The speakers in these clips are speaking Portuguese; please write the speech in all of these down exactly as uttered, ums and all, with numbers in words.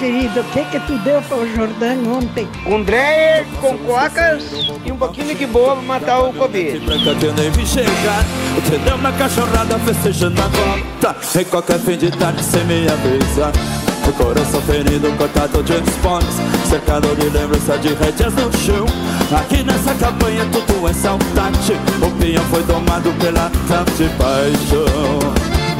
querido, o que que tu deu pro Jordão ontem? Um dreyer com cocas e um pouquinho de boa pra matar o Covid. Branca que eu nem vi chegar, você deu uma cachorrada festejando a volta. Em qualquer fim de tarde sem me avisar. O coração ferido, cortado de esportes, cercado de lembrança de rédeas no chão. Aqui nessa campanha tudo é saudade. O pinhão foi tomado pela tanta paixão.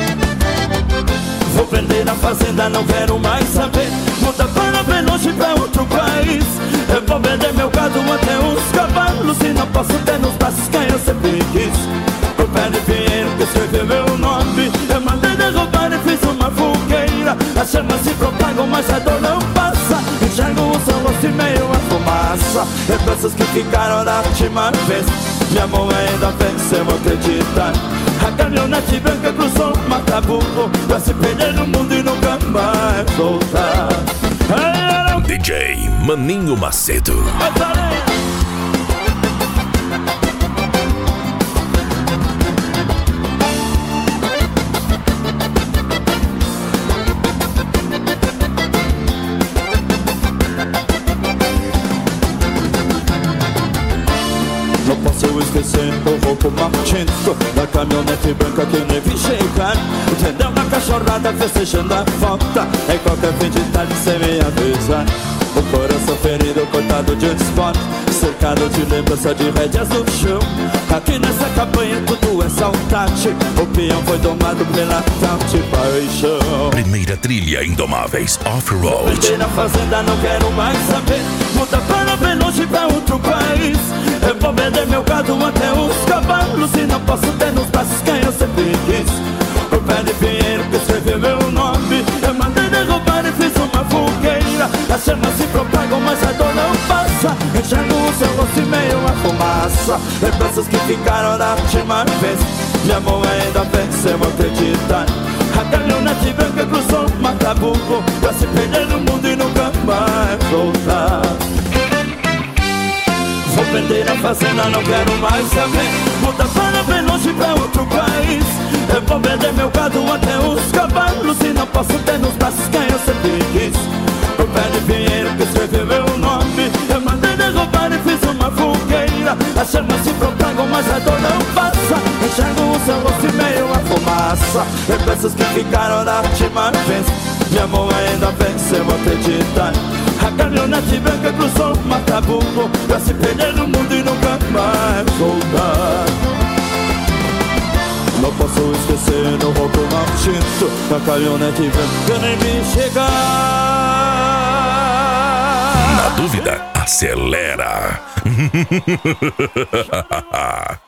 Vou prender na fazenda, não quero mais saber. Muda para bem longe pra outro país. Eu vou vender meu gado até os cavalos. E não posso ter nos braços quem eu sempre quis. O pé de pinheiro que escreveu meu nome. Eu mandei derrubar e fiz uma fogueira. As chamas se propagam, mas a dor não passa. Enxergo o seu rosto e meio a fumaça. Lembranças que ficaram da última vez. Minha mão ainda venceu, vou acreditar. A caminhonete branca cruzou o Mataburro pra se perder no mundo e nunca mais voltar. D J Maninho Macedo. Não posso esquecer o roubo maldito da caminhonete branca que eu nem vi chegar. Entendeu uma cachorrada festejando a volta. Em qualquer fim de tarde sem me avisar. O coração ferido, cortado de esporte, cercado de lembrança de rédeas no chão. Aqui nessa campanha tudo é saudade. O peão foi domado pela tal de paixão. Primeira trilha Indomáveis Off-Road. Vender na fazenda, não quero mais saber. Muda para bem longe pra outro país. Eu vou vender meu gado até os cavalos. E não posso ter nos braços quem eu sempre quis. O pé de pinheiro que escreveu meu nome. Eu mandei derrubar e fiz uma fogueira. As chamas se propagam, mas a dor não passa. Enxergo o seu rosto e meio a fumaça. Lembranças que ficaram da última vez. Minha mão ainda venceu, vou acreditar. A caminhonete branca cruzou o Mataburro pra se perder no mundo e nunca mais voltar. Vou vender a fazenda, não quero mais saber. Muda para bem longe pra outro país. Eu vou vender meu gado até os cavalos. E não posso ter nos braços quem eu sempre quis. O pé de pinheiro que escreveu meu nome. Eu mandei derrubar e fiz uma fogueira. As chamas se propagam, mas a dor não passa. Enxergo o seu rosto e meio a fumaça. Lembranças que ficaram da última vez. Minha mão ainda venceu, vou acreditar. A caminhonete branca cruzou o Mataburro pra se perder no mundo e nunca mais voltar. Não posso esquecer no roubo maldito da caminhonete branca nem me chegar. Na dúvida, acelera.